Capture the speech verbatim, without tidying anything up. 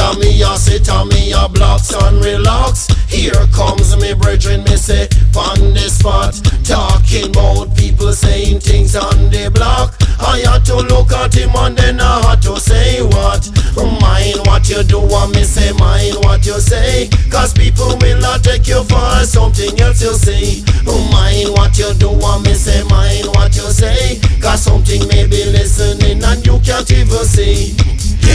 a me a sit a me a blocks and relax. Here comes me brethren, me say on the spot, talking about people saying things on the block. I had to look at him and then I had to say what. Mind what you do and me say mind what you say, cause people will not take you for something else you say. Mind what you do and me say mind what you say, cause something may be listening and you can't even see.